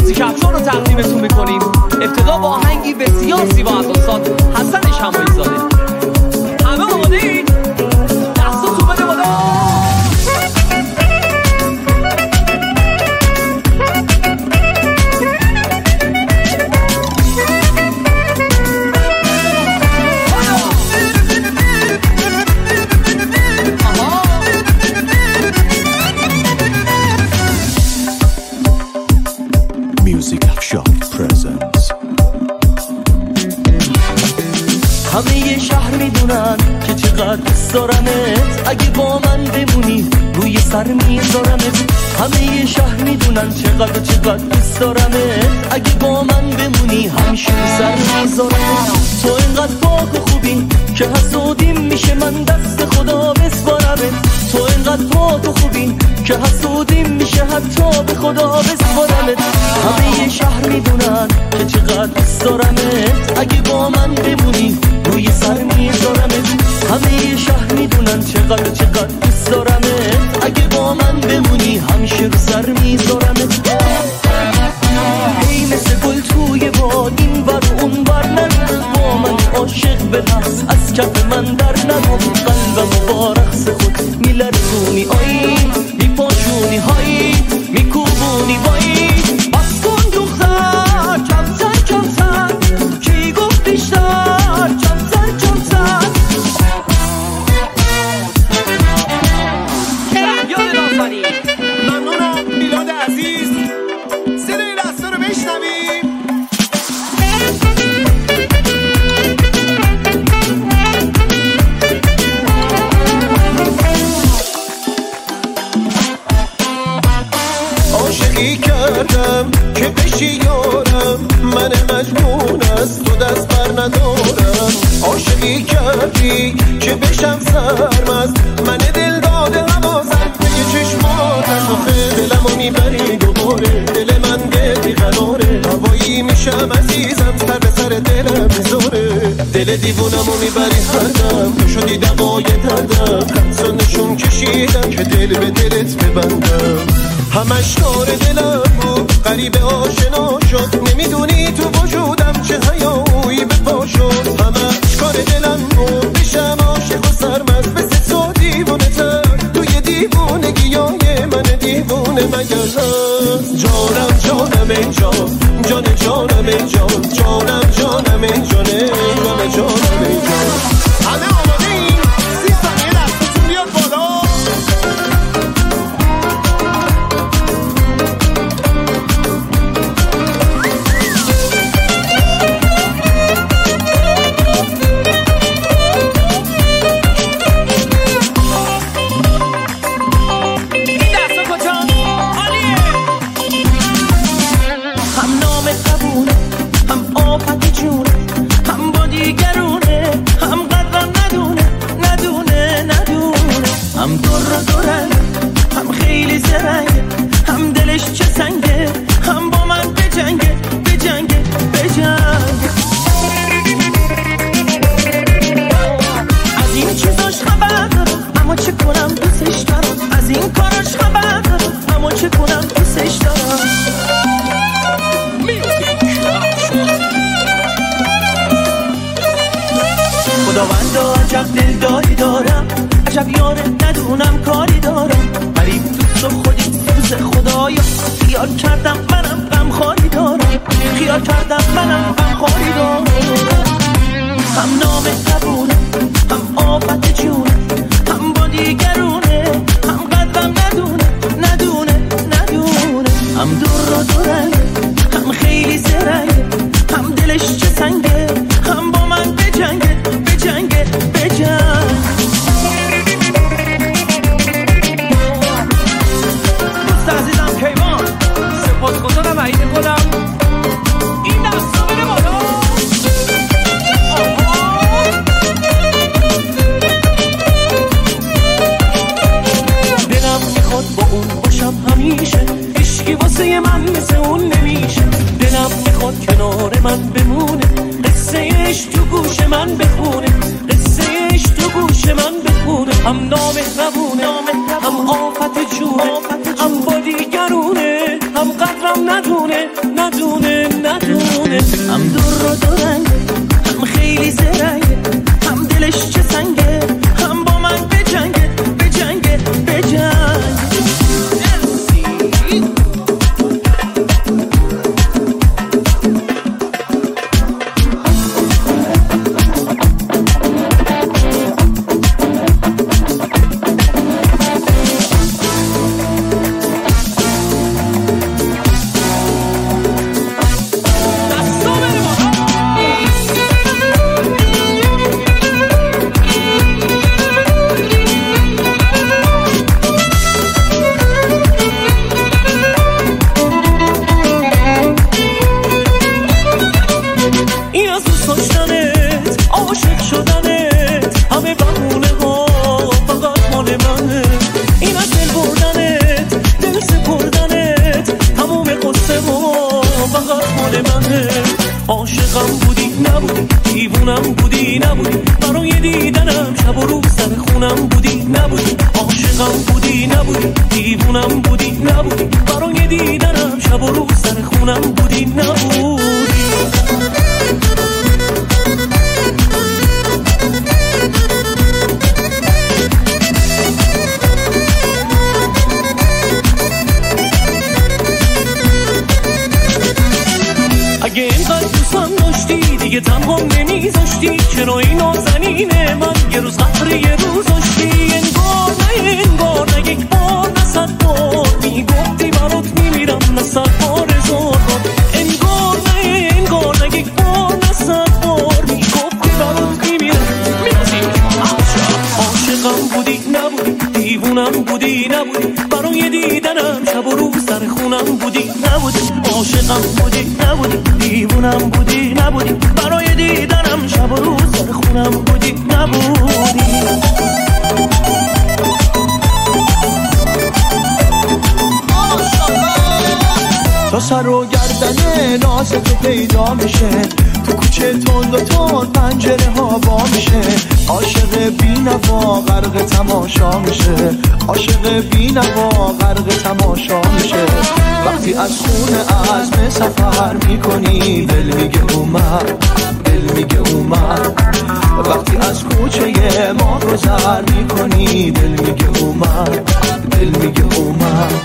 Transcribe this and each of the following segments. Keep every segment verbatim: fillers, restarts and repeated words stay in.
موزیک افشار رو تقدیمتون میکنیم. ابتدا با آهنگی بسیار زیبا از استاد حسن شماعی زاده. همه آماده این؟ دستاتون بده بالا. همه شهر میدونن که چقدر دوست دارمت، اگه با من بمونی روی سر میذارمت. همه شهر میدونن چقدر چقدر دوست دارمت، اگه با من بمونی همیشه رو سر میذارمت. تو اینقدر پاک و خوبی که حسودیم میشه من دست خدا بسپارمت. تو اینقدر پاک و خوبی که حسودیم میشه حتی به خدا بسپارمت. همه شهر میدونن که چقدر دوست دارمت، اگه با من بمونی روی سر میذارمت. همه شهر میدونن چقدر چقدر دوست دارمت، اگه با من بمونی همیشه رو سر میذارمت. ای مثل گل توی باد این بر اون بر نرو، با من عاشق به رقص از کف من در نرو. قلبم با رقص خود میلرزونی آی، میپاشونی های میکوبونی وای. بس کن دختر کمتر کمتر، کی گفت بیشتر کمتر کمتر. یاد نازنی ممنونم میلاد عزیز. صدای دستا رو بشنویم. عاشقی کردم که بشی یارم، من مجنون از تو دست بر ندارم. عاشقی کردی که بشم سرمست، من دل داده حواسم به چشماتم. آخه دلمو میبری دوباره، دل من دل بیقراره. هوایی میشم عزیزم، سر به سر دلم میذاره. دل دیوونمو میبری هر دم، تو شدی دوای دردم. خمسا نشون کشیدم که دل به دلت ببندم. همش کار دلم بود غریب آشنا شد، نمیدونی تو وجودم چه حیایی به پا شد. همش کار دلم بود بشم عاشق و سرمست، مثل تو دیوانه تر توی دیوانگی های من دیوانه مگر هست. جانم جانم ای جان، جان جانم ای جان، جانم جانم ای جانه، جان جانم ای جان. همه آماده این؟ سی ثانیه دستتون بیاد بالا. خداوندا عجب دلداری دارم، عجب یاره ندونم کاری دارم. غریب تو خودی سوز خدایا، خیال کردم منم غم خاری دارم. خیال کردم منم غم خاری دارم. هم نام قبونه، هم آفت جونه، هم با دیگرونه، هم قدرم ندونه ندونه ندونه. هم دور را دورنگه، هم خیلی زرنگه، هم دلش چه سنگه، هم با من بجنگه بجنگه بجنگ. دوست عزیزم کیوان، سپاسگزارم عید خودم. این دستا بده بالا. دلم میخواد با اون باشم همیشه، عشقی واسه من مثل اون نمیشه. دلم میخواد کنار من بمونه، قصه عشق تو گوش من بخونه، قصه عشق تو گوش من بخونه. هم نام مهربونه، هم آفت جونه، هم با دیگرونه، هم شب قدرم ندونه ندونه ندونه. هم دور و دورنگه هم خیلی زرنگه، هم دلش چه سنگه، هم با من بجنگه بجنگه بجنگه. عاشقم بودی نبودی، دیوونم بودی نبودی، برای دیدنم شب و روز سر خونم بودی نبودی. عاشقم بودی نبودی، دیوونم بودی نبودی، برای دیدنم شب و روز سر خونم بودی نبودی. اگه اینقدر دوستم داشتی دیگه تنهام نمیذاشتی، چرا این نازنینه من یه روز قهر یه روز داشتی. انگار نه انگار نه یک بار نه صد بار میگفتی برات میمیرم نه صد بار هزار بار. انگار نه انگار نه یک بار نه صد بار میگفتی برات میمیرم. عاشقم بودی نبودی، دیوونم بودی نبودی، برای دیدنم شب و روز سر خونم بودی نبودی. عاشقم بودی نبودی، دیوونم بودی نبودی، برای دیدنم شب و روز سر خونم بودی نبودی. تا سر و گردن ناز تو پیدا میشه، تو کوچه تند و تند پنجره ها با میشه. عاشق بی‌نوا غرق تماشا میشه، عاشق بی‌نوا غرق تماشا میشه. وقتی از خونه عزم سفر میکنی دل میگه اومد، دل میگه اومد. وقتی از کوچه ما گذر میکنی دل میگه اومد، دل میگه اومد.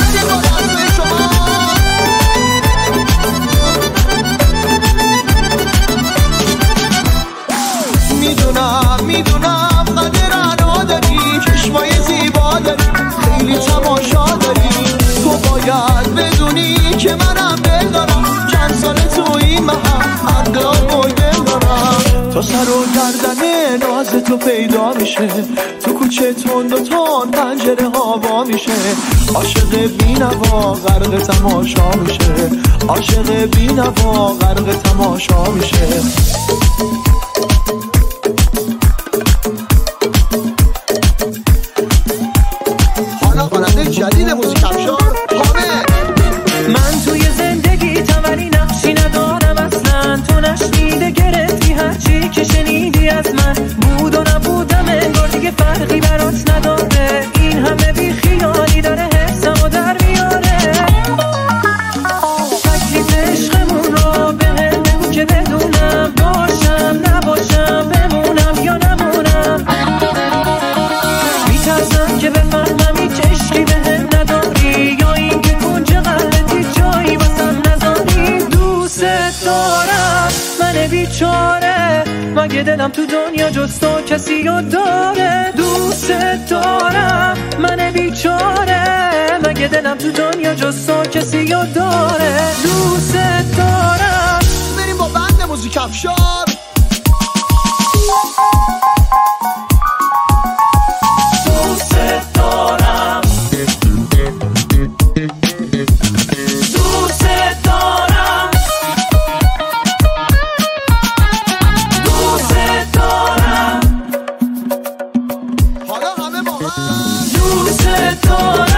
میدونم میدونم قدر انا داری، چشمای زیبا داری، خیلی تماشا داری. تو باید بدونی که منم دل دارم، چند سال تو این محل عقلا بگم دارم. تا سر و گردن ناز تو پیدا میشه، تو کوچه تند و تند پنجره ها وا میشه. عاشق بی‌نوا غرق تماشا میشه، عاشق بی‌نوا غرق تماشا میشه. جدید موزیک افشار حامد. من توی زندگی ولی نقشی ندارم اصلا، تو نشنیده گرفتی هرچی که شنیدی از من. بود و نبودم انگار دیگه فرقی برات نداره، این همه بی خیالی داره حسمو در میاره. تکلیف عشقمون رو به هم بگو که بدونم، باشم نباشم بمونم یا نمونم. میترسم که بفهمم هیچ عشقی به هم نداری، یا این که کنج قلبی جایی واسم نذاری. دوست دارم من بیچاره، مگه دلم تو دنیا جز تو کسی رو داره. دوست دارم من بیچاره، مگه دلم تو دنیا جز تو کسی رو داره. دوست دارم. بریم با بند موزیک افشار. دوست دارم.